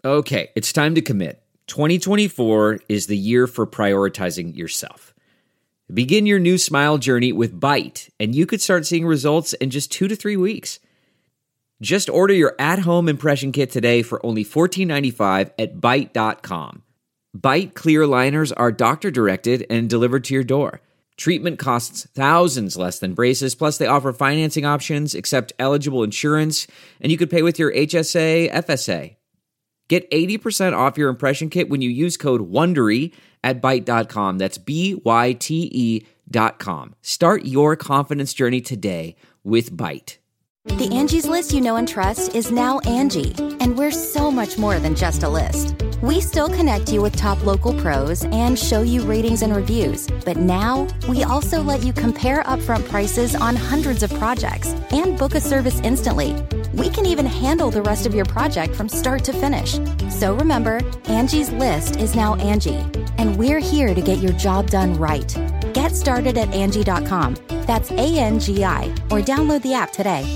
Okay, it's time to commit. 2024 is the year for prioritizing yourself. Begin your new smile journey with Byte, and you could start seeing results in just 2 to 3 weeks. Just order your at-home impression kit today for only $14.95 at Byte.com. Byte clear liners are doctor-directed and delivered to your door. Treatment costs thousands less than braces, plus they offer financing options, accept eligible insurance, and you could pay with your HSA, FSA. Get 80% off your impression kit when you use code WONDERY at Byte.com. That's BYTE.com. Start your confidence journey today with Byte. The Angie's List you know and trust is now Angie, and we're so much more than just a list. We still connect you with top local pros and show you ratings and reviews, but now we also let you compare upfront prices on hundreds of projects and book a service instantly. We can even handle the rest of your project from start to finish. So remember, Angie's List is now Angie, and we're here to get your job done right. Get started at Angie.com. That's ANGI, or download the app today.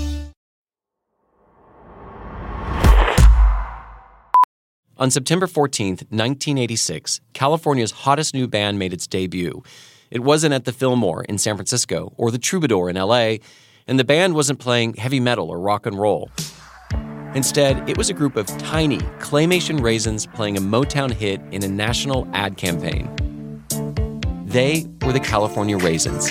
On September 14th, 1986, California's hottest new band made its debut. It wasn't at the Fillmore in San Francisco or the Troubadour in LA, and the band wasn't playing heavy metal or rock and roll. Instead, it was a group of tiny, claymation raisins playing a Motown hit in a national ad campaign. They were the California Raisins.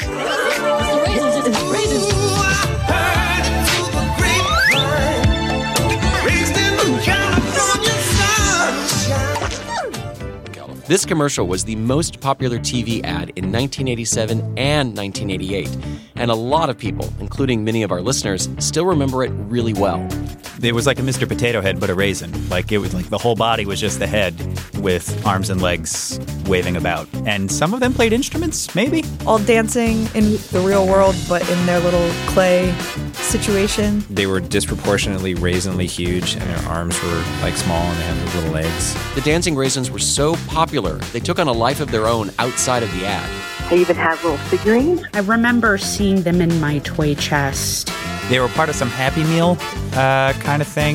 This commercial was the most popular TV ad in 1987 and 1988, and a lot of people, including many of our listeners, still remember it really well. It was like a Mr. Potato Head, but a raisin. Like, it was like the whole body was just the head with arms and legs waving about. And some of them played instruments, maybe? All dancing in the real world, but in their little clay situation. They were disproportionately raisinly huge, and their arms were like small, and they had their little legs. The Dancing Raisins were so popular, they took on a life of their own outside of the ad. They even had little figurines. I remember seeing them in my toy chest. They were part of some Happy Meal kind of thing.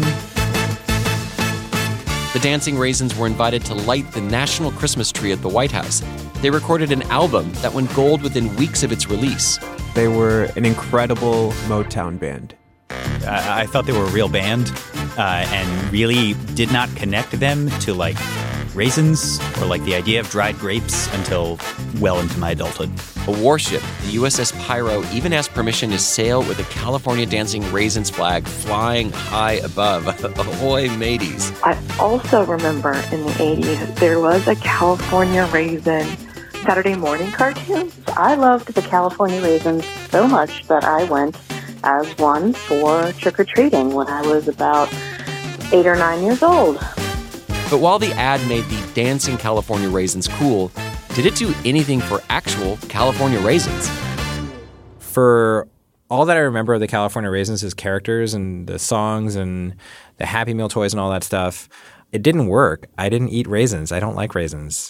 The Dancing Raisins were invited to light the national Christmas tree at the White House. They recorded an album that went gold within weeks of its release. They were an incredible Motown band. I thought they were a real band and really did not connect them to, like, raisins or, like, the idea of dried grapes until well into my adulthood. A warship, the USS Pyro, even asked permission to sail with a California Dancing Raisins flag flying high above. Ahoy, mateys. I also remember in the 80s, there was a California Raisin Saturday morning cartoon. I loved the California Raisins so much that I went as one for trick-or-treating when I was about 8 or 9 years old. But while the ad made the Dancing California Raisins cool, did it do anything for actual California raisins? For all that I remember of the California Raisins as characters and the songs and the Happy Meal toys and all that stuff, it didn't work. I didn't eat raisins. I don't like raisins.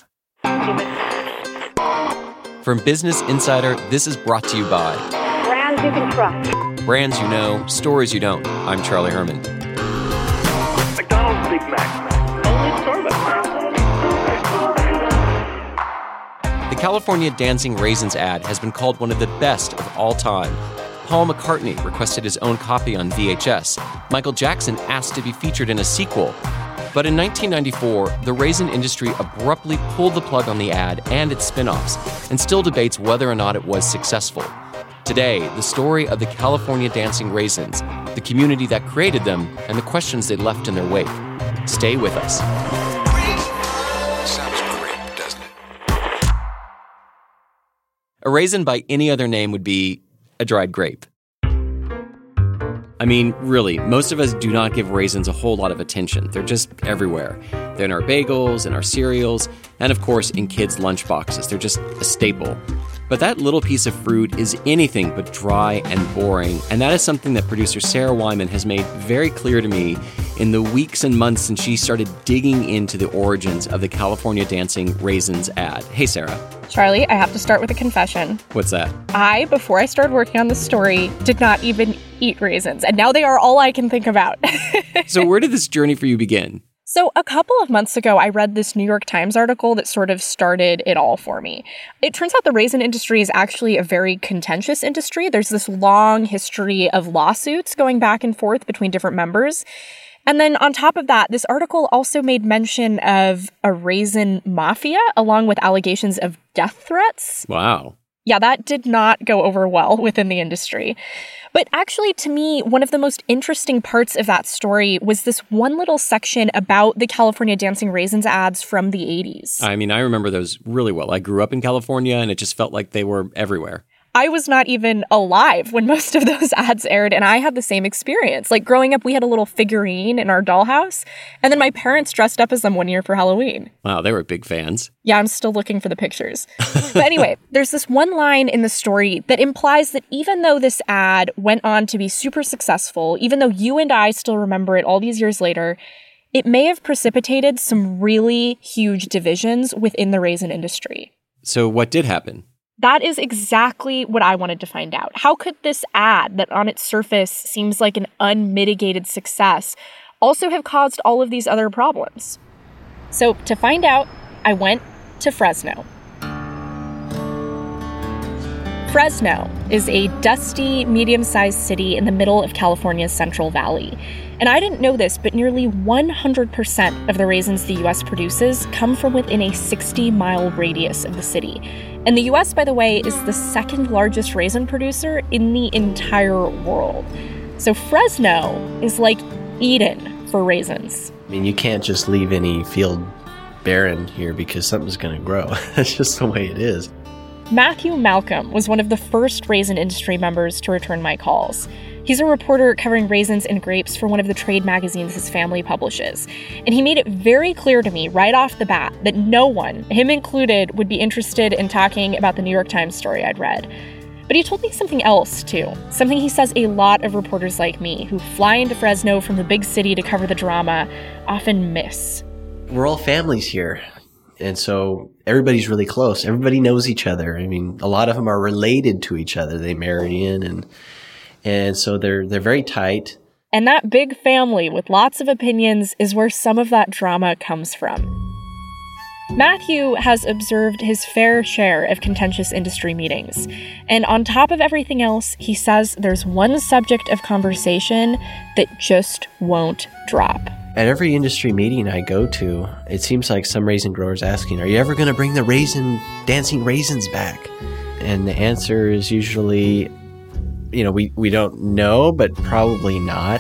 From Business Insider, this is brought to you by Brands you can trust. Brands you know, stories you don't. I'm Charlie Herman. McDonald's Big Mac. Only Starbucks. The California Dancing Raisins ad has been called one of the best of all time. Paul McCartney requested his own copy on VHS. Michael Jackson asked to be featured in a sequel. But in 1994, the raisin industry abruptly pulled the plug on the ad and its spin-offs, and still debates whether or not it was successful. Today, the story of the California Dancing Raisins, the community that created them, and the questions they left in their wake. Stay with us. Sounds great, doesn't it? A raisin by any other name would be a dried grape. I mean, really, most of us do not give raisins a whole lot of attention. They're just everywhere. They're in our bagels, in our cereals, and of course in kids' lunchboxes. They're just a staple. But that little piece of fruit is anything but dry and boring, and that is something that producer Sarah Wyman has made very clear to me in the weeks and months since she started digging into the origins of the California Dancing Raisins ad. Hey, Sarah. Charlie, I have to start with a confession. What's that? Before I started working on this story, did not even eat raisins, and now they are all I can think about. So where did this journey for you begin? So a couple of months ago, I read this New York Times article that sort of started it all for me. It turns out the raisin industry is actually a very contentious industry. There's this long history of lawsuits going back and forth between different members. And then on top of that, this article also made mention of a raisin mafia, along with allegations of death threats. Wow. Yeah, that did not go over well within the industry. But actually, to me, one of the most interesting parts of that story was this one little section about the California Dancing Raisins ads from the 80s. I mean, I remember those really well. I grew up in California, and it just felt like they were everywhere. I was not even alive when most of those ads aired, and I had the same experience. Like, growing up, we had a little figurine in our dollhouse, and then my parents dressed up as them one year for Halloween. Wow, they were big fans. Yeah, I'm still looking for the pictures. But anyway, there's this one line in the story that implies that even though this ad went on to be super successful, even though you and I still remember it all these years later, it may have precipitated some really huge divisions within the raisin industry. So what did happen? That is exactly what I wanted to find out. How could this ad, that on its surface seems like an unmitigated success, also have caused all of these other problems? So to find out, I went to Fresno. Fresno is a dusty, medium-sized city in the middle of California's Central Valley. And I didn't know this, but nearly 100% of the raisins the U.S. produces come from within a 60-mile radius of the city. And the U.S., by the way, is the second largest raisin producer in the entire world. So Fresno is like Eden for raisins. I mean, you can't just leave any field barren here because something's going to grow. That's just the way it is. Matthew Malcolm was one of the first raisin industry members to return my calls. He's a reporter covering raisins and grapes for one of the trade magazines his family publishes. And he made it very clear to me right off the bat that no one, him included, would be interested in talking about the New York Times story I'd read. But he told me something else, too. Something he says a lot of reporters like me, who fly into Fresno from the big city to cover the drama, often miss. We're all families here. And so everybody's really close. Everybody knows each other. I mean, a lot of them are related to each other. They marry in and so they're very tight. And that big family with lots of opinions is where some of that drama comes from. Matthew has observed his fair share of contentious industry meetings. And on top of everything else, he says there's one subject of conversation that just won't drop. At every industry meeting I go to, it seems like some raisin grower's asking, are you ever going to bring the dancing raisins back? And the answer is usually, we don't know, but probably not.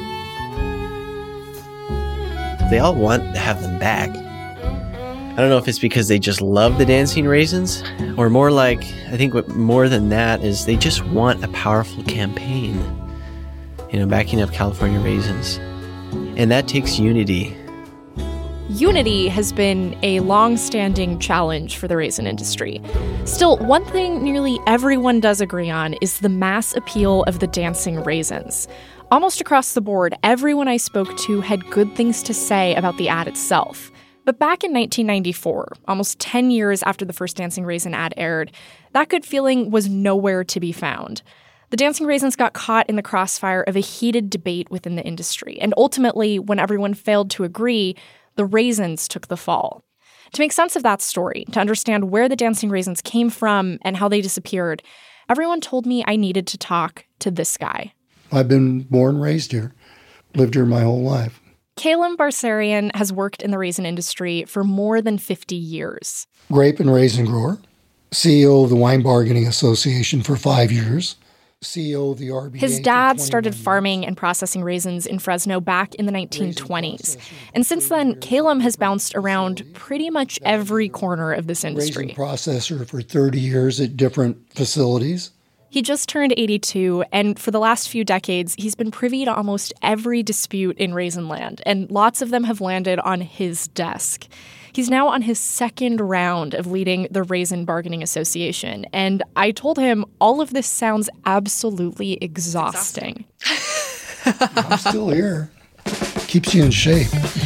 They all want to have them back. I don't know if it's because they just love the dancing raisins, or more like, I think what more than that is they just want a powerful campaign, backing up California raisins. And that takes unity. Unity has been a long-standing challenge for the raisin industry. Still, one thing nearly everyone does agree on is the mass appeal of the dancing raisins. Almost across the board, everyone I spoke to had good things to say about the ad itself. But back in 1994, almost 10 years after the first Dancing Raisin ad aired, that good feeling was nowhere to be found. The dancing raisins got caught in the crossfire of a heated debate within the industry, and ultimately, when everyone failed to agree, the raisins took the fall. To make sense of that story, to understand where the dancing raisins came from and how they disappeared, everyone told me I needed to talk to this guy. I've been born and raised here, lived here my whole life. Caleb Barsarian has worked in the raisin industry for more than 50 years. Grape and raisin grower, CEO of the Wine Bargaining Association for 5 years. CEO of the RBA. His dad started farming and processing raisins in Fresno back in the 1920s. And since then, Caleb has bounced around pretty much every corner of this industry. Raisin processor for 30 years at different facilities. He just turned 82, and for the last few decades, he's been privy to almost every dispute in raisin land, and lots of them have landed on his desk. He's now on his second round of leading the Raisin Bargaining Association, and I told him all of this sounds absolutely exhausting. I'm still here. Keeps you in shape.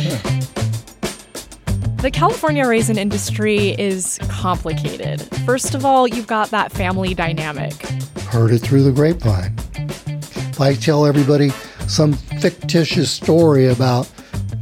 The California raisin industry is complicated. First of all, you've got that family dynamic. Heard it through the grapevine. If I tell everybody some fictitious story about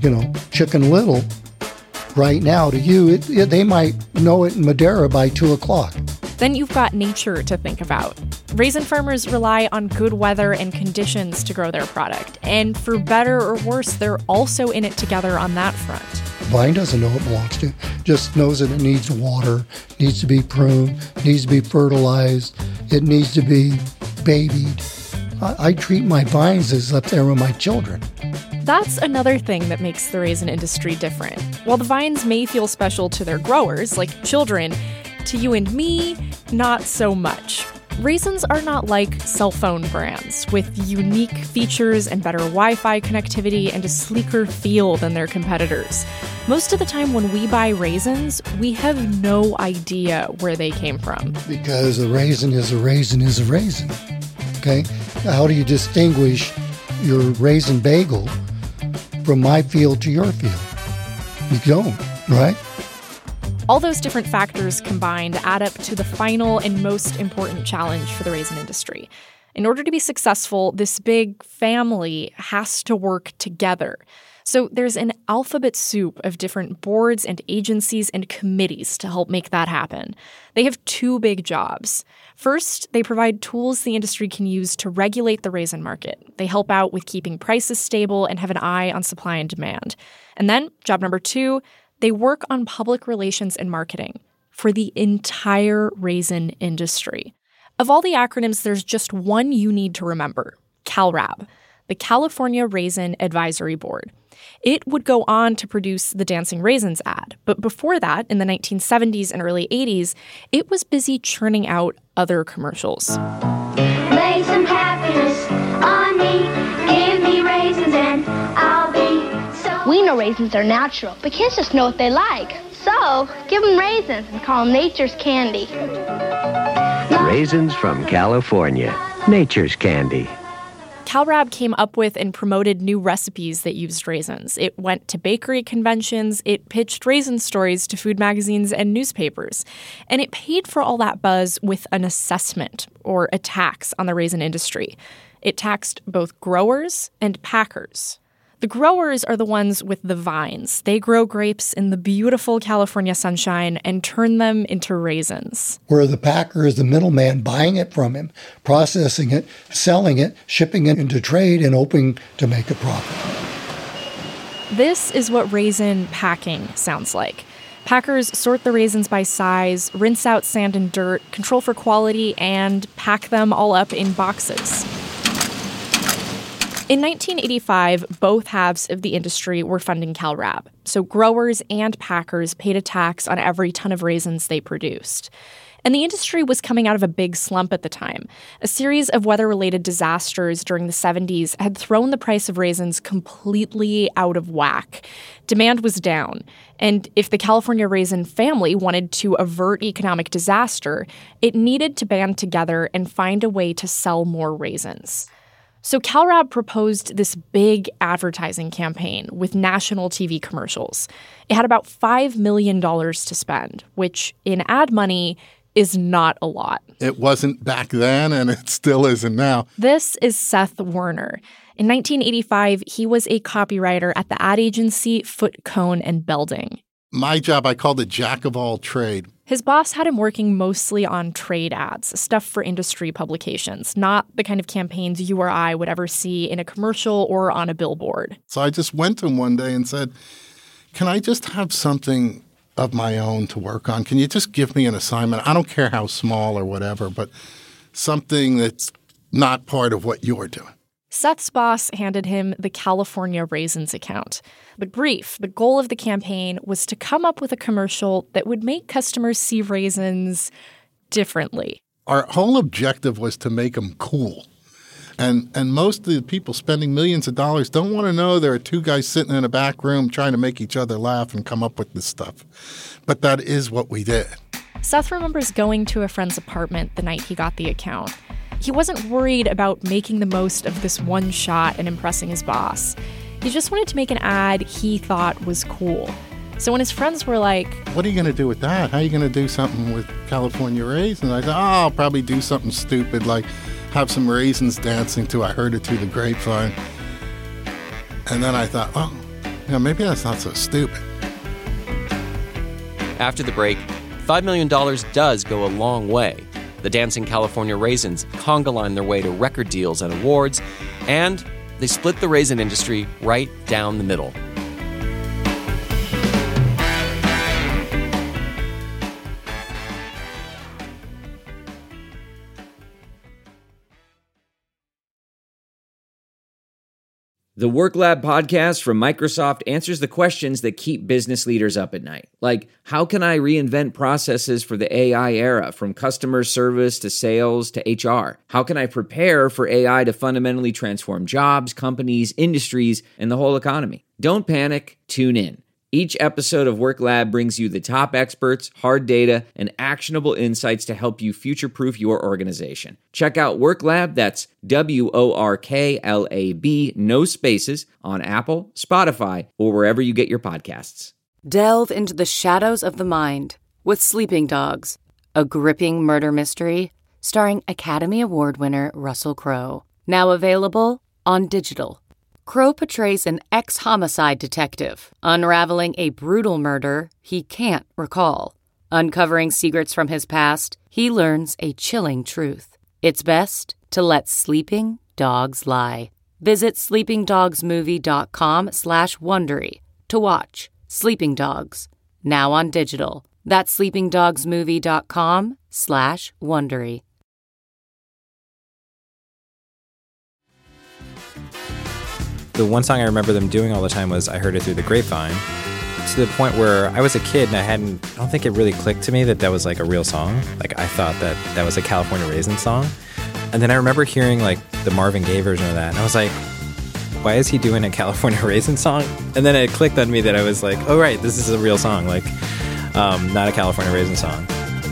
Chicken Little, right now to you, they might know it in Madera by 2 o'clock. Then you've got nature to think about. Raisin farmers rely on good weather and conditions to grow their product. And for better or worse, they're also in it together on that front. Vine doesn't know it belongs to, just knows that it needs water, needs to be pruned, needs to be fertilized, it needs to be babied. I treat my vines as up there with my children. That's another thing that makes the raisin industry different. While the vines may feel special to their growers, like children, to you and me, not so much. Raisins are not like cell phone brands with unique features and better Wi-Fi connectivity and a sleeker feel than their competitors. Most of the time when we buy raisins, we have no idea where they came from. Because a raisin is a raisin is a raisin. Okay? How do you distinguish your raisin bagel from my field to your field? You don't, right? All those different factors combined add up to the final and most important challenge for the raisin industry. In order to be successful, this big family has to work together. So there's an alphabet soup of different boards and agencies and committees to help make that happen. They have 2 big jobs. First, they provide tools the industry can use to regulate the raisin market. They help out with keeping prices stable and have an eye on supply and demand. And then, job number 2, they work on public relations and marketing for the entire raisin industry. Of all the acronyms, there's just one you need to remember: CalRAB, the California Raisin Advisory Board. It would go on to produce the Dancing Raisins ad, but before that, in the 1970s and early 80s, it was busy churning out other commercials. Lay some happiness on me, give me raisins and I'll be so... We know raisins are natural, but kids just know what they like. So, give them raisins and call them nature's candy. Raisins from California, nature's candy. CalRAB came up with and promoted new recipes that used raisins. It went to bakery conventions, it pitched raisin stories to food magazines and newspapers. And it paid for all that buzz with an assessment, or a tax, on the raisin industry. It taxed both growers and packers. The growers are the ones with the vines. They grow grapes in the beautiful California sunshine and turn them into raisins. Where the packer is the middleman buying it from him, processing it, selling it, shipping it into trade, and hoping to make a profit. This is what raisin packing sounds like. Packers sort the raisins by size, rinse out sand and dirt, control for quality, and pack them all up in boxes. In 1985, both halves of the industry were funding CalRAB, so growers and packers paid a tax on every ton of raisins they produced. And the industry was coming out of a big slump at the time. A series of weather-related disasters during the 70s had thrown the price of raisins completely out of whack. Demand was down, and if the California raisin family wanted to avert economic disaster, it needed to band together and find a way to sell more raisins. So CalRAB proposed this big advertising campaign with national TV commercials. It had about $5 million to spend, which in ad money is not a lot. It wasn't back then, and it still isn't now. This is Seth Werner. In 1985, he was a copywriter at the ad agency Foote, Cone & Belding. My job, I called it jack of all trade. His boss had him working mostly on trade ads, stuff for industry publications, not the kind of campaigns you or I would ever see in a commercial or on a billboard. So I just went to him one day and said, can I just have something of my own to work on? Can you just give me an assignment? I don't care how small or whatever, but something that's not part of what you're doing. Seth's boss handed him the California Raisins account. The brief, the goal of the campaign, was to come up with a commercial that would make customers see raisins differently. Our whole objective was to make them cool. And most of the people spending millions of dollars don't want to know there are 2 guys sitting in a back room trying to make each other laugh and come up with this stuff. But that is what we did. Seth remembers going to a friend's apartment the night he got the account. He wasn't worried about making the most of this one shot and impressing his boss. He just wanted to make an ad he thought was cool. So when his friends were like, what are you going to do with that? How are you going to do something with California raisins? I thought, I'll probably do something stupid like have some raisins dancing to I Heard It Through the Grapevine. And then I thought, maybe that's not so stupid. After the break, $5 million does go a long way. The Dancing California Raisins conga line their way to record deals and awards, and they split the raisin industry right down the middle. The Work Lab podcast from Microsoft answers the questions that keep business leaders up at night. Like, how can I reinvent processes for the AI era, from customer service to sales to HR? How can I prepare for AI to fundamentally transform jobs, companies, industries, and the whole economy? Don't panic, tune in. Each episode of Work Lab brings you the top experts, hard data, and actionable insights to help you future-proof your organization. Check out Work Lab, that's WORKLAB, no spaces, on Apple, Spotify, or wherever you get your podcasts. Delve into the shadows of the mind with Sleeping Dogs, a gripping murder mystery starring Academy Award winner Russell Crowe. Now available on digital. Crowe portrays an ex-homicide detective, unraveling a brutal murder he can't recall. Uncovering secrets from his past, he learns a chilling truth. It's best to let sleeping dogs lie. Visit sleepingdogsmovie.com/Wondery to watch Sleeping Dogs, now on digital. That's sleepingdogsmovie.com/Wondery. The one song I remember them doing all the time was I Heard It Through the Grapevine, to the point where I was a kid and I don't think it really clicked to me that that was like a real song. Like, I thought that that was a California Raisin song. And then I remember hearing like the Marvin Gaye version of that, and I was like, why is he doing a California Raisin song? And then it clicked on me that I was like, oh right, this is a real song, like not a California Raisin song.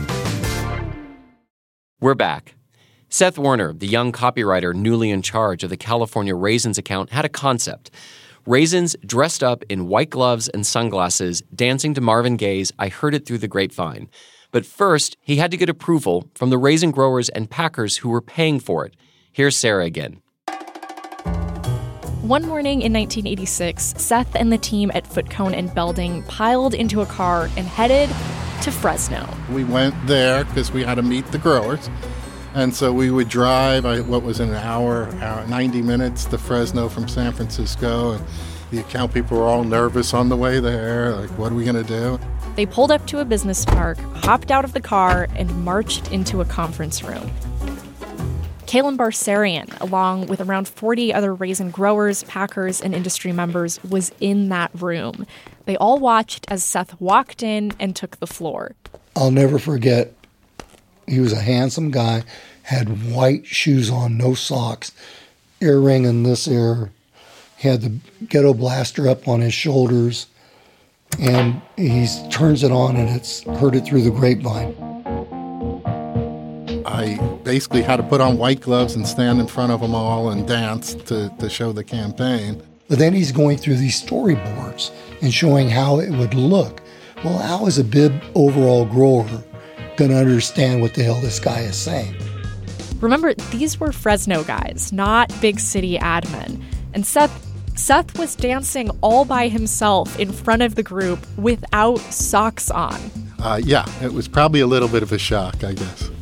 We're back. Seth Warner, the young copywriter newly in charge of the California Raisins account, had a concept. Raisins dressed up in white gloves and sunglasses, dancing to Marvin Gaye's I Heard It Through the Grapevine. But first, he had to get approval from the raisin growers and packers who were paying for it. Here's Sarah again. One morning in 1986, Seth and the team at Foot Cone and Belding piled into a car and headed to Fresno. We went there because we had to meet the growers. And so we would drive, what was an hour, 90 minutes to Fresno from San Francisco. And the account people were all nervous on the way there. Like, what are we going to do? They pulled up to a business park, hopped out of the car, and marched into a conference room. Calum Barsarian, along with around 40 other raisin growers, packers, and industry members, was in that room. They all watched as Seth walked in and took the floor. I'll never forget. He was a handsome guy, had white shoes on, no socks, earring in this ear. He had the ghetto blaster up on his shoulders, and he turns it on, and it's Heard It Through the Grapevine. I basically had to put on white gloves and stand in front of them all and dance to show the campaign. But then he's going through these storyboards and showing how it would look. Well, how is a bib overall grower going to understand what the hell this guy is saying? Remember, these were Fresno guys, not big city admin. And Seth was dancing all by himself in front of the group without socks on. Yeah, it was probably a little bit of a shock, I guess.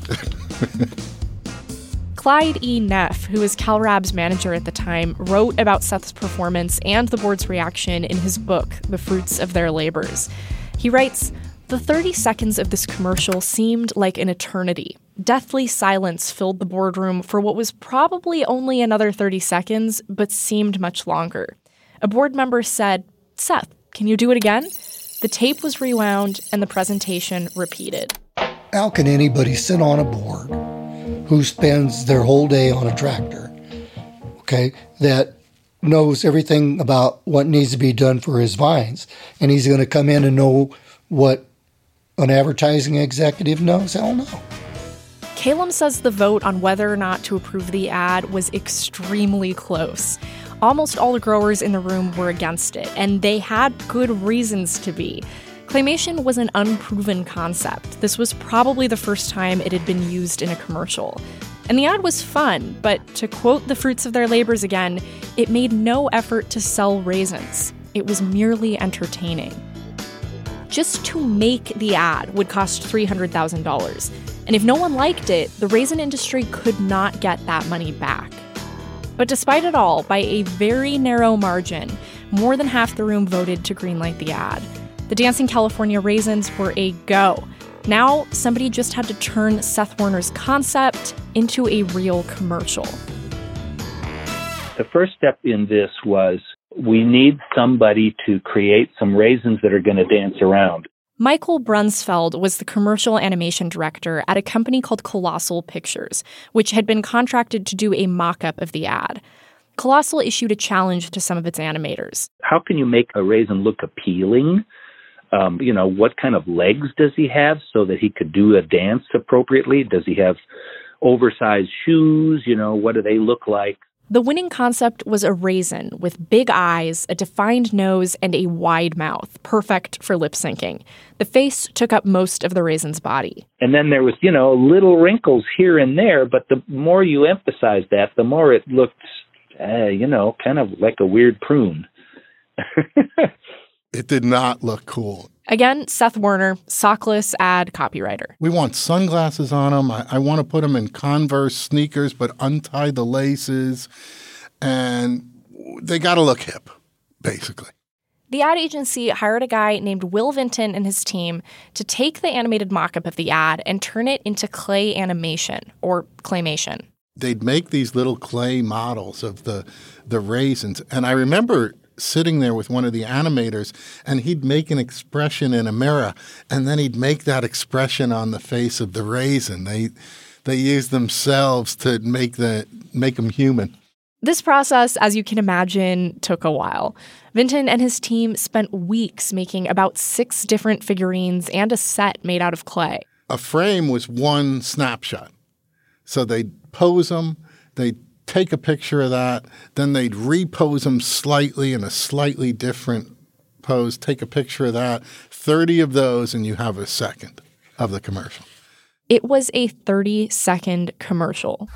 Clyde E. Neff, who was CalRab's manager at the time, wrote about Seth's performance and the board's reaction in his book, The Fruits of Their Labors. He writes, "The 30 seconds of this commercial seemed like an eternity. Deathly silence filled the boardroom for what was probably only another 30 seconds, but seemed much longer. A board member said, 'Seth, can you do it again?' The tape was rewound and the presentation repeated." How can anybody sit on a board who spends their whole day on a tractor, okay, that knows everything about what needs to be done for his vines, and he's going to come in and know what an advertising executive knows? Hell no. Calum says the vote on whether or not to approve the ad was extremely close. Almost all the growers in the room were against it, and they had good reasons to be. Claymation was an unproven concept. This was probably the first time it had been used in a commercial. And the ad was fun, but to quote The Fruits of Their Labors again, it made no effort to sell raisins. it was merely entertaining. Just to make the ad would cost $300,000. And if no one liked it, the raisin industry could not get that money back. But despite it all, by a very narrow margin, more than half the room voted to greenlight the ad. The Dancing California Raisins were a go. Now, somebody just had to turn Seth Warner's concept into a real commercial. The first step in this was we need somebody to create some raisins that are going to dance around. Michael Brunsfeld was the commercial animation director at a company called Colossal Pictures, which had been contracted to do a mock-up of the ad. Colossal issued a challenge to some of its animators. How can you make a raisin look appealing? What kind of legs does he have so that he could do a dance appropriately? Does he have oversized shoes? What do they look like? The winning concept was a raisin with big eyes, a defined nose, and a wide mouth, perfect for lip syncing. The face took up most of the raisin's body. And then there was, little wrinkles here and there, but the more you emphasize that, the more it looked, kind of like a weird prune. It did not look cool. Again, Seth Warner, sockless ad copywriter. We want sunglasses on them. I want to put them in Converse sneakers, but untie the laces. And they got to look hip, basically. The ad agency hired a guy named Will Vinton and his team to take the animated mock-up of the ad and turn it into clay animation, or claymation. They'd make these little clay models of the raisins. And I remember sitting there with one of the animators, and he'd make an expression in a mirror, and then he'd make that expression on the face of the raisin. They used themselves to make them human. This process, as you can imagine, took a while. Vinton and his team spent weeks making about 6 different figurines and a set made out of clay. A frame was one snapshot. So they'd pose them, they'd take a picture of that, then they'd repose them slightly in a slightly different pose, take a picture of that, 30 of those, and you have a second of the commercial. It was a 30-second commercial.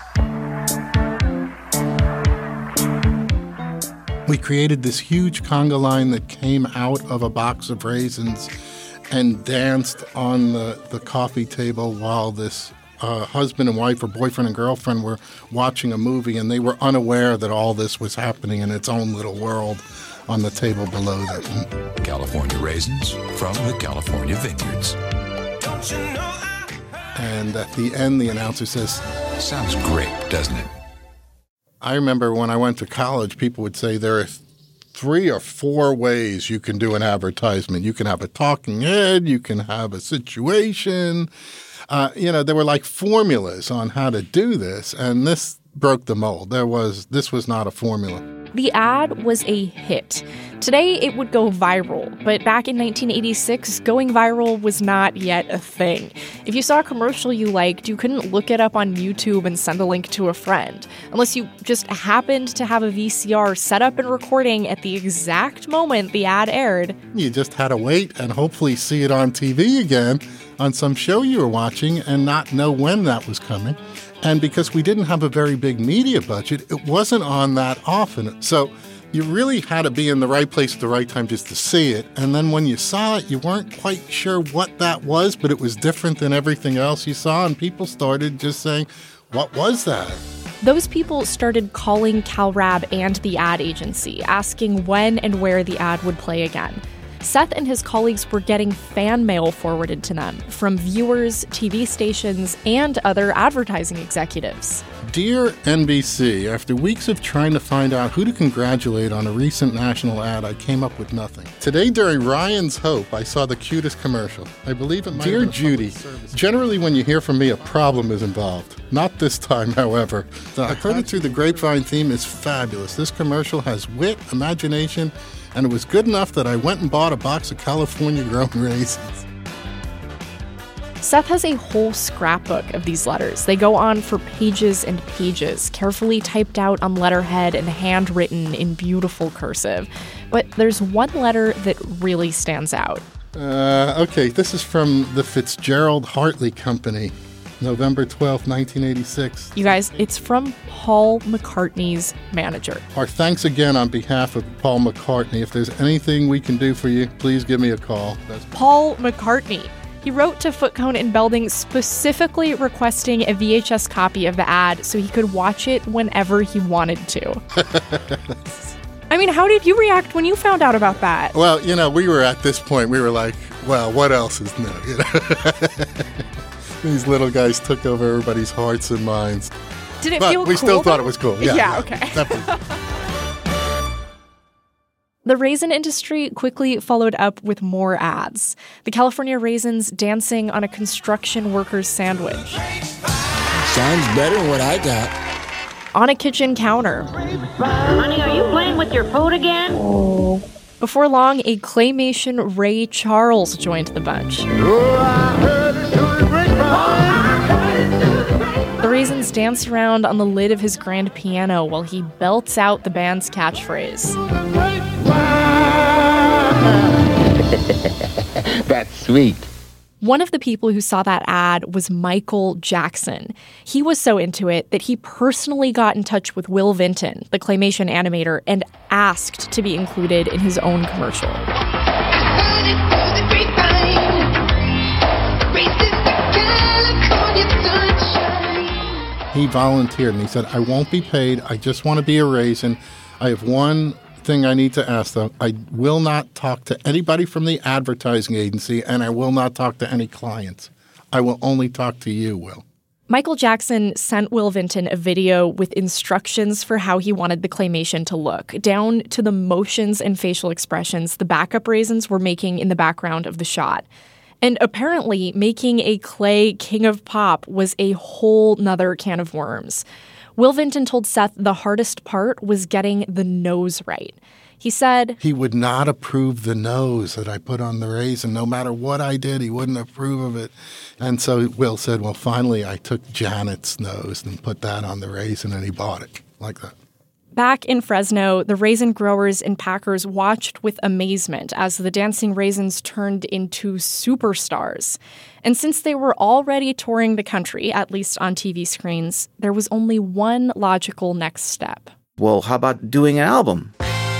We created this huge conga line that came out of a box of raisins and danced on the coffee table while this husband and wife or boyfriend and girlfriend were watching a movie, and they were unaware that all this was happening in its own little world on the table below them. California raisins from the California vineyards. And at the end, the announcer says, "Sounds great, doesn't it?" I remember when I went to college, people would say there are 3 or 4 ways you can do an advertisement. You can have a talking head, you can have a situation. There were like formulas on how to do this, and this broke the mold. This was not a formula. The ad was a hit. Today, it would go viral, but back in 1986, going viral was not yet a thing. If you saw a commercial you liked, you couldn't look it up on YouTube and send a link to a friend, unless you just happened to have a VCR set up and recording at the exact moment the ad aired. You just had to wait and hopefully see it on TV again on some show you were watching and not know when that was coming. And because we didn't have a very big media budget, it wasn't on that often. So you really had to be in the right place at the right time just to see it. And then when you saw it, you weren't quite sure what that was, but it was different than everything else you saw. And people started just saying, "What was that?" Those people started calling CalRab and the ad agency, asking when and where the ad would play again. Seth and his colleagues were getting fan mail forwarded to them from viewers, TV stations, and other advertising executives. Dear NBC, after weeks of trying to find out who to congratulate on a recent national ad, I came up with nothing. Today during Ryan's Hope, I saw the cutest commercial. I believe it might have been a Judy, generally when you hear from me, a problem is involved. Not this time, however. The I Heard It Through the Grapevine theme is fabulous. This commercial has wit, imagination, and it was good enough that I went and bought a box of California-grown raisins. Seth has a whole scrapbook of these letters. They go on for pages and pages, carefully typed out on letterhead and handwritten in beautiful cursive. But there's one letter that really stands out. Okay, this is from the Fitzgerald Hartley Company. November 12th, 1986. You guys, it's from Paul McCartney's manager. Our thanks again on behalf of Paul McCartney. If there's anything we can do for you, please give me a call. That's Paul McCartney. He wrote to Foot Cone and Belding specifically requesting a VHS copy of the ad so he could watch it whenever he wanted to. I mean, how did you react when you found out about that? Well, we were at this point, we were like, well, what else is new? These little guys took over everybody's hearts and minds. Did it but feel cool? We still thought it was cool. Yeah, okay. Definitely. The raisin industry quickly followed up with more ads. The California Raisins dancing on a construction worker's sandwich. Sounds better than what I got. On a kitchen counter. Honey, are you playing with your food again? Oh. Before long, a claymation Ray Charles joined the bunch. The Raisins dance around on the lid of his grand piano while he belts out the band's catchphrase. That's sweet. One of the people who saw that ad was Michael Jackson. He was so into it that he personally got in touch with Will Vinton, the claymation animator, and asked to be included in his own commercial. He volunteered and he said, I won't be paid. I just want to be a raisin. I have one thing I need to ask, though. I will not talk to anybody from the advertising agency, and I will not talk to any clients. I will only talk to you, Will. Michael Jackson sent Will Vinton a video with instructions for how he wanted the claymation to look, down to the motions and facial expressions the backup raisins were making in the background of the shot. And apparently, making a clay King of Pop was a whole nother can of worms. Will Vinton told Seth the hardest part was getting the nose right. He said, he would not approve the nose that I put on the raisin. No matter what I did, he wouldn't approve of it. And so Will said, well, finally, I took Janet's nose and put that on the raisin, and he bought it like that. Back in Fresno, the raisin growers and packers watched with amazement as the dancing raisins turned into superstars. And since they were already touring the country, at least on TV screens, there was only one logical next step. Well, how about doing an album?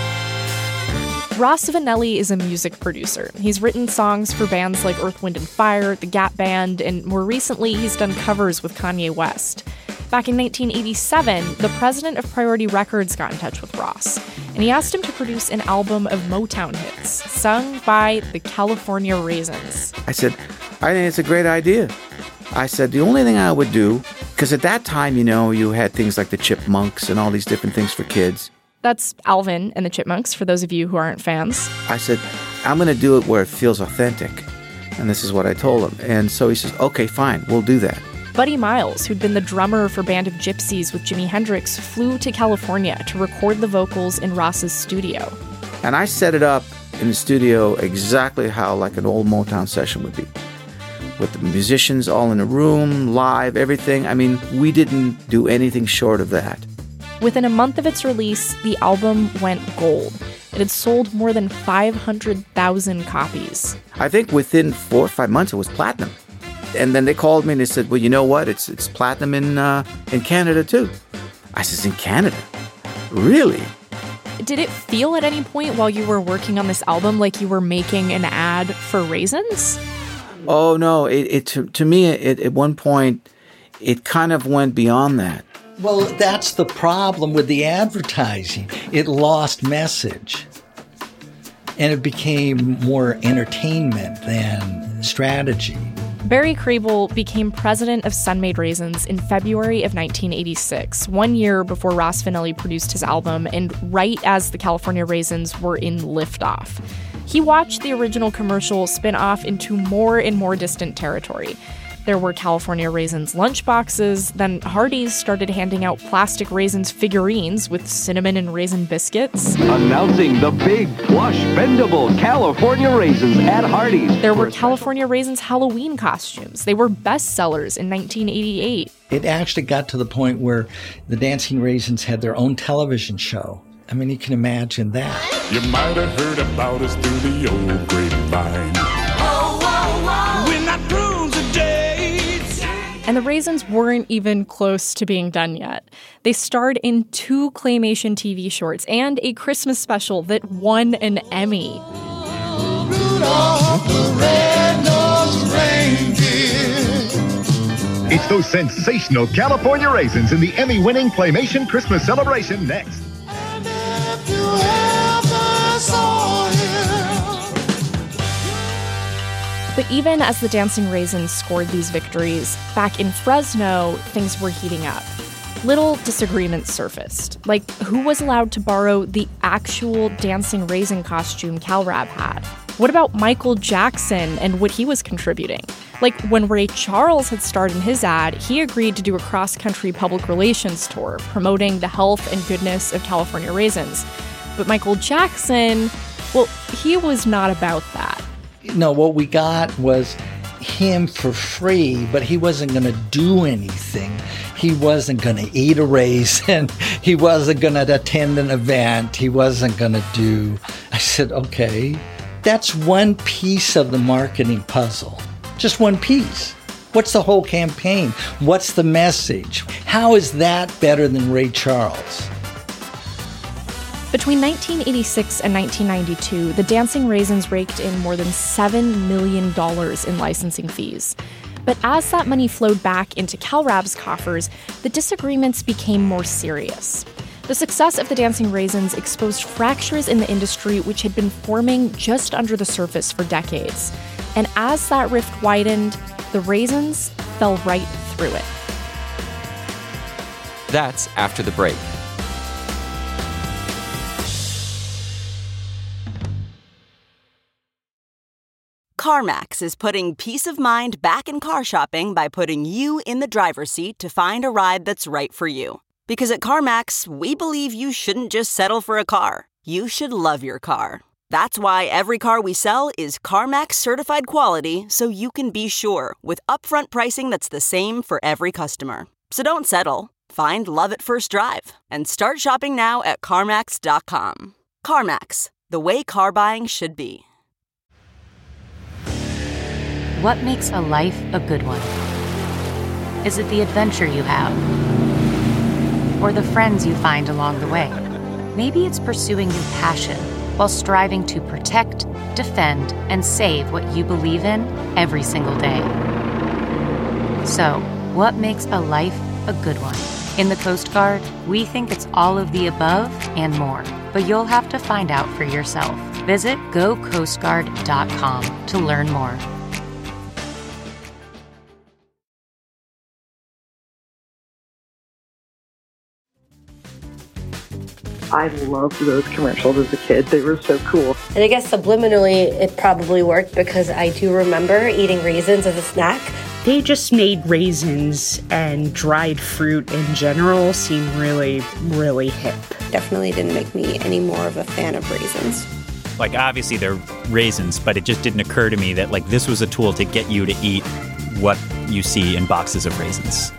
Ross Vanelli is a music producer. He's written songs for bands like Earth, Wind & Fire, the Gap Band, and more recently, he's done covers with Kanye West. Back in 1987, the president of Priority Records got in touch with Ross, and he asked him to produce an album of Motown hits, sung by the California Raisins. I said, I think it's a great idea. I said, the only thing I would do, because at that time, you had things like the Chipmunks and all these different things for kids. That's Alvin and the Chipmunks, for those of you who aren't fans. I said, I'm going to do it where it feels authentic. And this is what I told him. And so he says, okay, fine, we'll do that. Buddy Miles, who'd been the drummer for Band of Gypsies with Jimi Hendrix, flew to California to record the vocals in Ross's studio. And I set it up in the studio exactly how like an old Motown session would be. With the musicians all in a room, live, everything. I mean, we didn't do anything short of that. Within a month of its release, the album went gold. It had sold more than 500,000 copies. I think within 4 or 5 months, it was platinum. And then they called me and they said, well, you know what? It's platinum in Canada, too. I says, in Canada? Really? Did it feel at any point while you were working on this album like you were making an ad for raisins? Oh, no. To me, at one point, it kind of went beyond that. Well, that's the problem with the advertising. It lost message. And it became more entertainment than strategy. Barry Crable became president of Sun-Made Raisins in February of 1986, 1 year before Ross Vanelli produced his album, and right as the California Raisins were in liftoff. He watched the original commercial spin off into more and more distant territory. There were California Raisins lunchboxes, then Hardee's started handing out plastic raisins figurines with cinnamon and raisin biscuits. Announcing the big, plush, bendable California Raisins at Hardee's. There were California Raisins Halloween costumes. They were bestsellers in 1988. It actually got to the point where the Dancing Raisins had their own television show. I mean, you can imagine that. You might have heard about us through the old grapevine. And And the Raisins weren't even close to being done yet. They starred in 2 claymation TV shorts and a Christmas special that won an Emmy. Rudolph the red-nosed reindeer. It's those sensational California Raisins in the Emmy-winning Claymation Christmas celebration next. And if you ever saw him. But even as the Dancing Raisins scored these victories, back in Fresno, things were heating up. Little disagreements surfaced, like who was allowed to borrow the actual Dancing Raisin costume Cal Rab had. What about Michael Jackson and what he was contributing? Like when Ray Charles had starred in his ad, he agreed to do a cross-country public relations tour promoting the health and goodness of California raisins. But Michael Jackson, well, he was not about that. No, what we got was him for free, but he wasn't going to do anything. He wasn't going to eat a raisin. He wasn't going to attend an event. He wasn't going to do... I said, okay, that's one piece of the marketing puzzle. Just one piece. What's the whole campaign? What's the message? How is that better than Ray Charles? Between 1986 and 1992, the Dancing Raisins raked in more than $7 million in licensing fees. But as that money flowed back into Cal Rab's coffers, the disagreements became more serious. The success of the Dancing Raisins exposed fractures in the industry which had been forming just under the surface for decades. And as that rift widened, the Raisins fell right through it. That's after the break. CarMax is putting peace of mind back in car shopping by putting you in the driver's seat to find a ride that's right for you. Because at CarMax, we believe you shouldn't just settle for a car. You should love your car. That's why every car we sell is CarMax certified quality, so you can be sure with upfront pricing that's the same for every customer. So don't settle. Find love at first drive and start shopping now at CarMax.com. CarMax, the way car buying should be. What makes a life a good one? Is it the adventure you have? Or the friends you find along the way? Maybe it's pursuing your passion while striving to protect, defend, and save what you believe in every single day. So, what makes a life a good one? In the Coast Guard, we think it's all of the above and more, but you'll have to find out for yourself. Visit GoCoastGuard.com to learn more. I loved those commercials as a kid. They were so cool. And I guess subliminally, it probably worked because I do remember eating raisins as a snack. They just made raisins and dried fruit in general seem really, really hip. Definitely didn't make me any more of a fan of raisins. Like, obviously they're raisins, but it just didn't occur to me that, like, this was a tool to get you to eat what you see in boxes of raisins.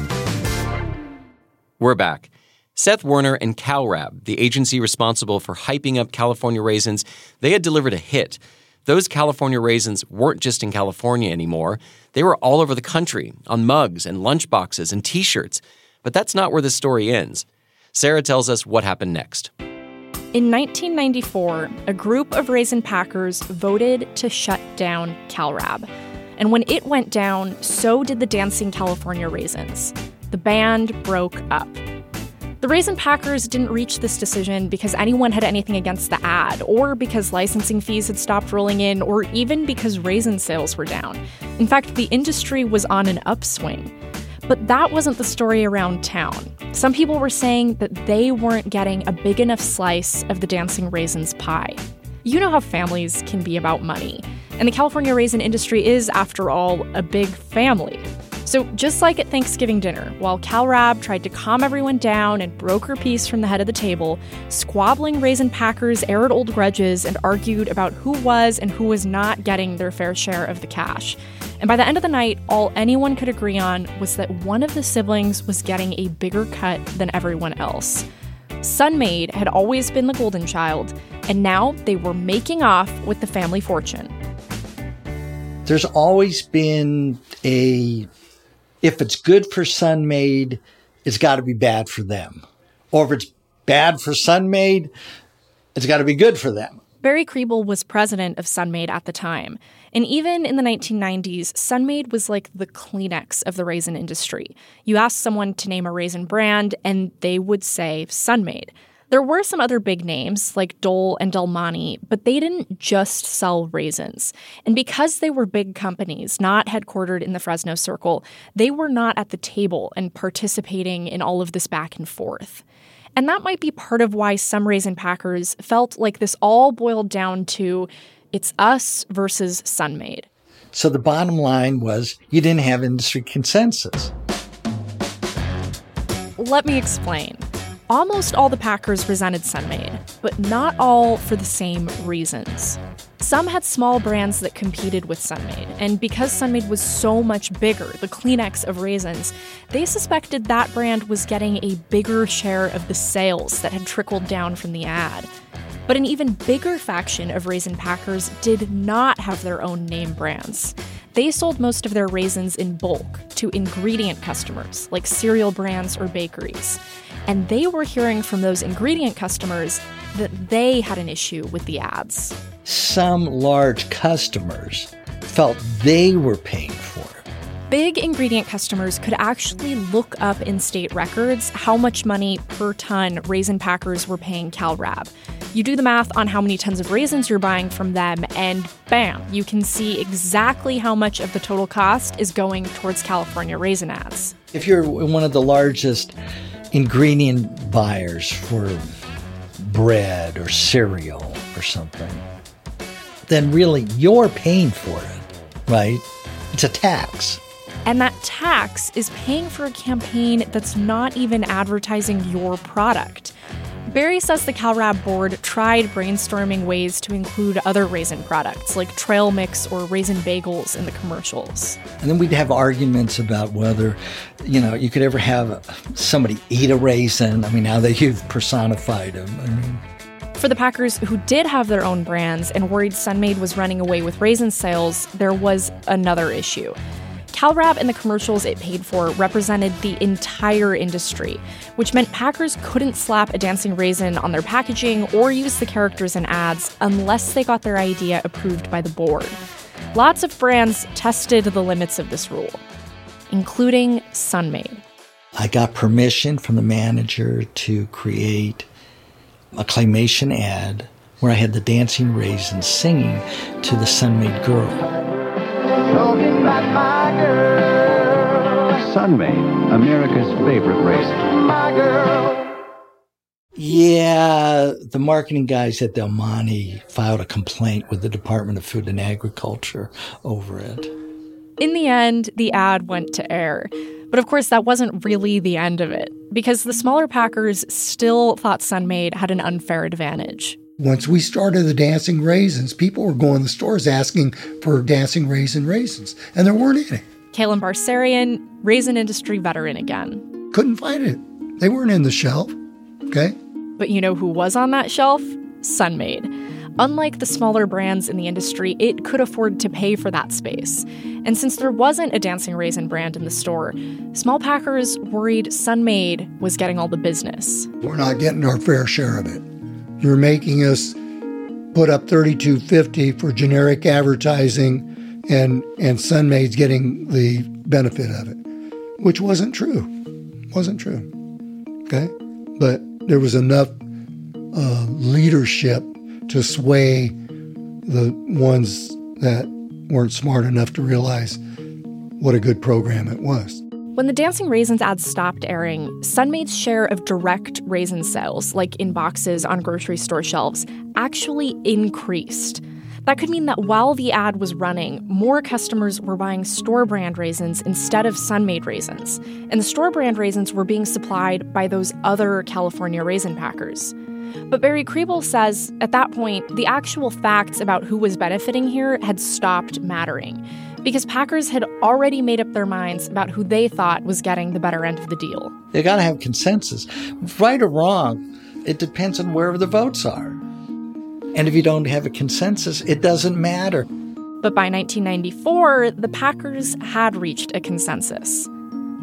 We're back. Seth Warner and Cal Rab, the agency responsible for hyping up California raisins, they had delivered a hit. Those California raisins weren't just in California anymore. They were all over the country, on mugs and lunchboxes and T-shirts. But that's not where the story ends. Sarah tells us what happened next. In 1994, a group of raisin packers voted to shut down Cal Rab. And when it went down, so did the Dancing California Raisins. The band broke up. The Raisin Packers didn't reach this decision because anyone had anything against the ad, or because licensing fees had stopped rolling in, or even because raisin sales were down. In fact, the industry was on an upswing. But that wasn't the story around town. Some people were saying that they weren't getting a big enough slice of the Dancing Raisins pie. You know how families can be about money, and the California raisin industry is, after all, a big family. So just like at Thanksgiving dinner, while Cal Rab tried to calm everyone down and broke her piece from the head of the table, squabbling raisin packers aired old grudges and argued about who was and who was not getting their fair share of the cash. And by the end of the night, all anyone could agree on was that one of the siblings was getting a bigger cut than everyone else. Sunmaid had always been the golden child, and now they were making off with the family fortune. There's always been a If it's good for Sun-Maid, it's got to be bad for them. Or if it's bad for Sun-Maid, it's got to be good for them. Barry Kriebel was president of Sun-Maid at the time. And even in the 1990s, Sun-Maid was like the Kleenex of the raisin industry. You asked someone to name a raisin brand, and they would say Sun-Maid. There were some other big names, like Dole and Del Monte, but they didn't just sell raisins. And because they were big companies, not headquartered in the Fresno Circle, they were not at the table and participating in all of this back and forth. And that might be part of why some raisin packers felt like this all boiled down to, it's us versus Sun-Maid. So the bottom line was you didn't have industry consensus. Let me explain. Almost all the packers resented Sun-Maid, but not all for the same reasons. Some had small brands that competed with Sun-Maid, and because Sun-Maid was so much bigger, the Kleenex of raisins, they suspected that brand was getting a bigger share of the sales that had trickled down from the ad. But an even bigger faction of raisin packers did not have their own name brands. They sold most of their raisins in bulk to ingredient customers, like cereal brands or bakeries. And they were hearing from those ingredient customers that they had an issue with the ads. Some large customers felt they were paying for it. Big ingredient customers could actually look up in state records how much money per ton raisin packers were paying CalRab. You do the math on how many tons of raisins you're buying from them, and bam, you can see exactly how much of the total cost is going towards California raisin ads. If you're one of the largest ingredient buyers for bread or cereal or something, then really you're paying for it, right? It's a tax. And that tax is paying for a campaign that's not even advertising your product. Barry says the CalRab board tried brainstorming ways to include other raisin products like trail mix or raisin bagels in the commercials. And then we'd have arguments about whether, you could ever have somebody eat a raisin. I mean, now that you've personified them. For the packers who did have their own brands and worried Sun-Maid was running away with raisin sales, there was another issue. CalRab and the commercials it paid for represented the entire industry, which meant packers couldn't slap a dancing raisin on their packaging or use the characters in ads unless they got their idea approved by the board. Lots of brands tested the limits of this rule, including Sun-Maid. I got permission from the manager to create a claymation ad where I had the dancing raisins singing to the Sun-Maid girl. Talking about my girl. Sun-Maid, America's favorite raisin. My girl. Yeah, the marketing guys at Del Monte filed a complaint with the Department of Food and Agriculture over it. In the end, the ad went to air. But of course, that wasn't really the end of it, because the smaller packers still thought Sun-Maid had an unfair advantage. Once we started the dancing raisins, people were going to the stores asking for dancing raisins, and there weren't any. Kalen Barsarian, raisin industry veteran again. Couldn't find it. They weren't in the shelf, okay? But you know who was on that shelf? Sun-Maid. Unlike the smaller brands in the industry, it could afford to pay for that space. And since there wasn't a dancing raisin brand in the store, small packers worried Sun-Maid was getting all the business. We're not getting our fair share of it. You're making us put up $32.50 for generic advertising, and Sun-Maid's getting the benefit of it, which wasn't true. Okay? But there was enough leadership to sway the ones that weren't smart enough to realize what a good program it was. When the Dancing Raisins ads stopped airing, Sun-Maid's share of direct raisin sales, like in boxes on grocery store shelves, actually increased. That could mean that while the ad was running, more customers were buying store brand raisins instead of Sun-Maid raisins. And the store brand raisins were being supplied by those other California raisin packers. But Barry Kriebel says, at that point, the actual facts about who was benefiting here had stopped mattering, because packers had already made up their minds about who they thought was getting the better end of the deal. They got to have consensus. Right or wrong, it depends on where the votes are. And if you don't have a consensus, it doesn't matter. But by 1994, the packers had reached a consensus.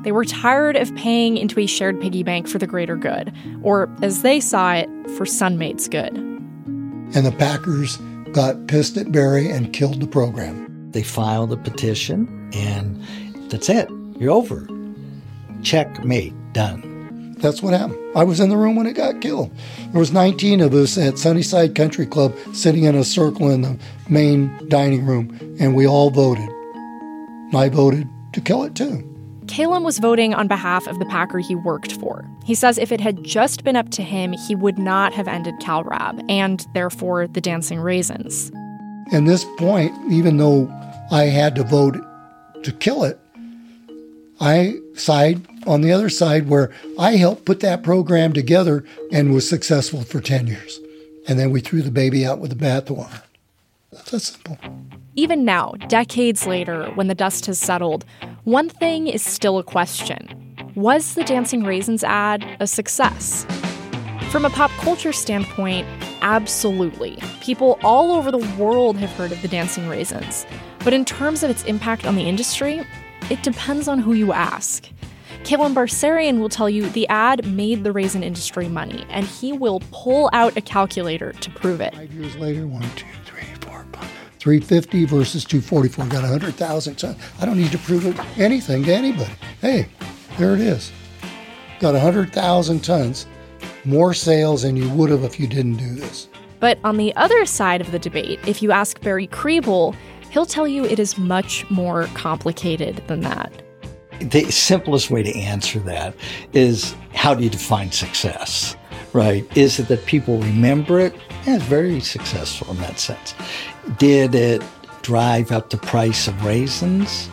They were tired of paying into a shared piggy bank for the greater good, or as they saw it, for Sun-Maid's good. And the Packers got pissed at Barry and killed the program. They filed a petition, and that's it. You're over. Checkmate. Done. That's what happened. I was in the room when it got killed. There was 19 of us at Sunnyside Country Club sitting in a circle in the main dining room, and we all voted. I voted to kill it too. Kalem was voting on behalf of the Packer he worked for. He says if it had just been up to him, he would not have ended CalRab, and therefore the Dancing Raisins. At this point, even though I had to vote to kill it, I side on the other side where I helped put that program together and was successful for 10 years. And then we threw the baby out with the bathwater. That's that simple. Even now, decades later, when the dust has settled, one thing is still a question. Was the Dancing Raisins ad a success? From a pop culture standpoint, absolutely. People all over the world have heard of the Dancing Raisins. But in terms of its impact on the industry, it depends on who you ask. Kalem Barsarian will tell you the ad made the raisin industry money, and he will pull out a calculator to prove it. 5 years later, 1, 2, 3, 4, 5, 350 versus 244. Got 100,000 tons. I don't need to prove anything to anybody. Hey, there it is. Got 100,000 tons. More sales than you would have if you didn't do this. But on the other side of the debate, if you ask Barry Kriebel, he'll tell you it is much more complicated than that. The simplest way to answer that is, how do you define success, right? Is it that people remember it? Yeah, it's very successful in that sense. Did it drive up the price of raisins?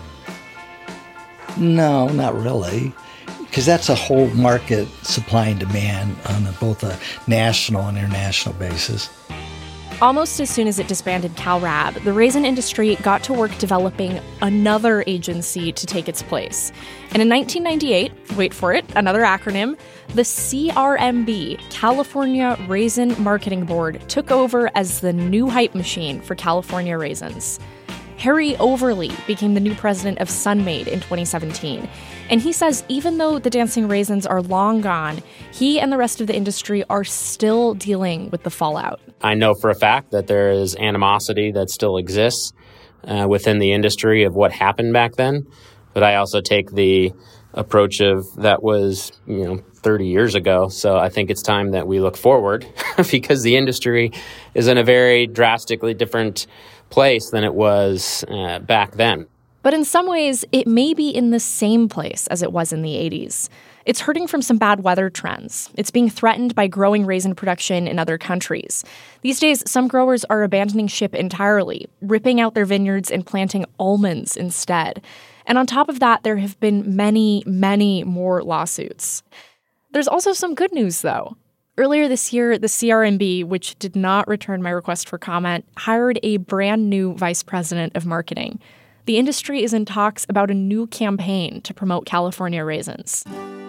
No, not really, because that's a whole market, supply and demand on both a national and international basis. Almost as soon as it disbanded CalRab, the raisin industry got to work developing another agency to take its place. And in 1998, wait for it, another acronym, the CRMB, California Raisin Marketing Board, took over as the new hype machine for California raisins. Harry Overly became the new president of Sun-Maid in 2017. And he says even though the Dancing Raisins are long gone, he and the rest of the industry are still dealing with the fallout. I know for a fact that there is animosity that still exists within the industry of what happened back then. But I also take the approach of that was, 30 years ago. So I think it's time that we look forward because the industry is in a very drastically different place than it was back then. But in some ways, it may be in the same place as it was in the 80s. It's hurting from some bad weather trends. It's being threatened by growing raisin production in other countries. These days, some growers are abandoning ship entirely, ripping out their vineyards and planting almonds instead. And on top of that, there have been many, many more lawsuits. There's also some good news, though. Earlier this year, the CRMB, which did not return my request for comment, hired a brand new vice president of marketing. The industry is in talks about a new campaign to promote California raisins.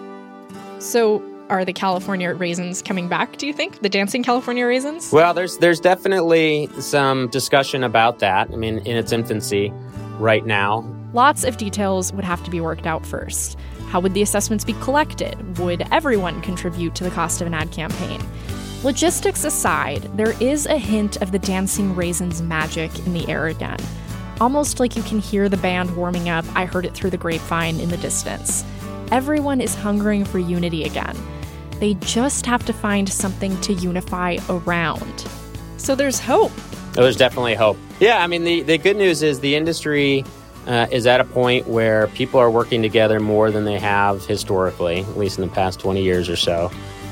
So, are the California raisins coming back, do you think? The dancing California raisins? Well, there's definitely some discussion about that. I mean, in its infancy right now. Lots of details would have to be worked out first. How would the assessments be collected? Would everyone contribute to the cost of an ad campaign? Logistics aside, there is a hint of the Dancing Raisins magic in the air again. Almost like you can hear the band warming up, I heard it through the grapevine in the distance. Everyone is hungering for unity again. They just have to find something to unify around. So there's hope. Oh, there's definitely hope. Yeah, I mean, the good news is the industry is at a point where people are working together more than they have historically, at least in the past 20 years or so.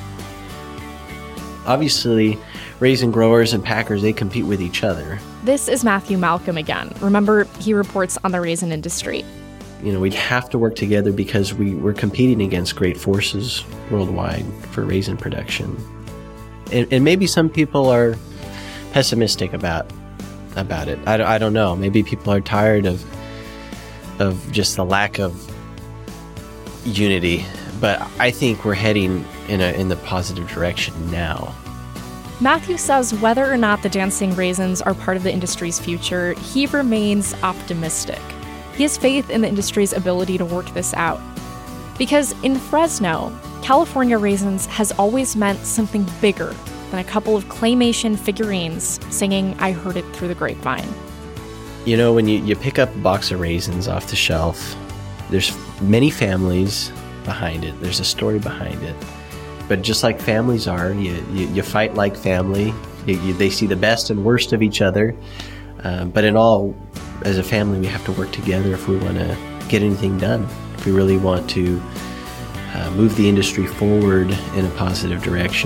Obviously, raisin growers and packers, they compete with each other. This is Matthew Malcolm again. Remember, he reports on the raisin industry. We have to work together because we're competing against great forces worldwide for raisin production. And maybe some people are pessimistic about it. I don't know. Maybe people are tired of just the lack of unity. But I think we're heading in the positive direction now. Matthew says whether or not the Dancing Raisins are part of the industry's future, he remains optimistic. He has faith in the industry's ability to work this out. Because in Fresno, California Raisins has always meant something bigger than a couple of claymation figurines singing "I Heard It Through the Grapevine." You know, when you pick up a box of raisins off the shelf, there's many families behind it. There's a story behind it. But just like families are, you fight like family. They see the best and worst of each other. But in all, as a family, we have to work together if we want to get anything done. If we really want to move the industry forward in a positive direction.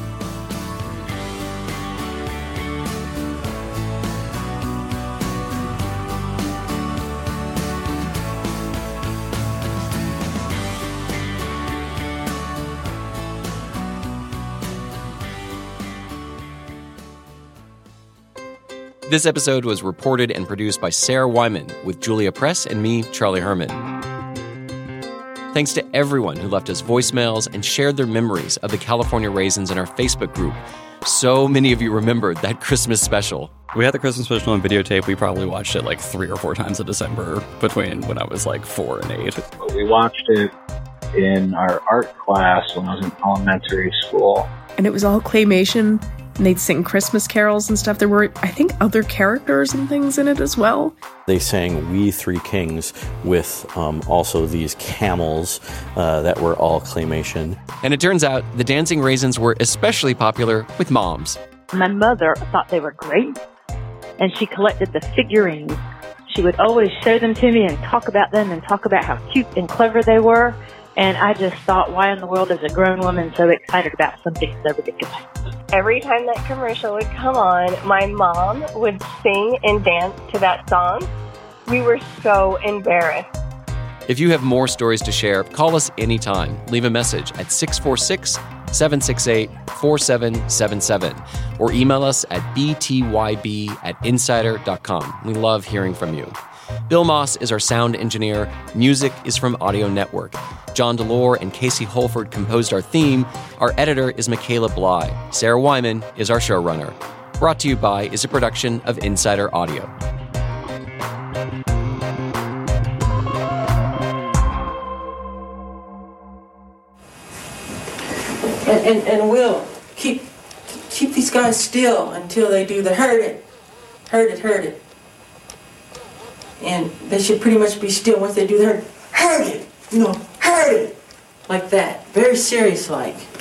This episode was reported and produced by Sarah Wyman with Julia Press and me, Charlie Herman. Thanks to everyone who left us voicemails and shared their memories of the California Raisins in our Facebook group. So many of you remembered that Christmas special. We had the Christmas special on videotape. We probably watched it like 3 or 4 times in December between when I was like 4 and 8. We watched it in our art class when I was in elementary school. And it was all claymation. And they'd sing Christmas carols and stuff. There were, I think, other characters and things in it as well. They sang We Three Kings with also these camels that were all claymation. And it turns out the Dancing Raisins were especially popular with moms. My mother thought they were great, and she collected the figurines. She would always show them to me and talk about them and talk about how cute and clever they were. And I just thought, why in the world is a grown woman so excited about something so ridiculous? Every time that commercial would come on, my mom would sing and dance to that song. We were so embarrassed. If you have more stories to share, call us anytime. Leave a message at 646-768-4777 or email us at btyb@insider.com. We love hearing from you. Bill Moss is our sound engineer. Music is from Audio Network. John Delore and Casey Holford composed our theme. Our editor is Michaela Bly. Sarah Wyman is our showrunner. Brought to you by is a production of Insider Audio. And we'll keep these guys still until they do the hurt it. And they should pretty much be still once they do the hurt it, hurt it, like that, very serious like.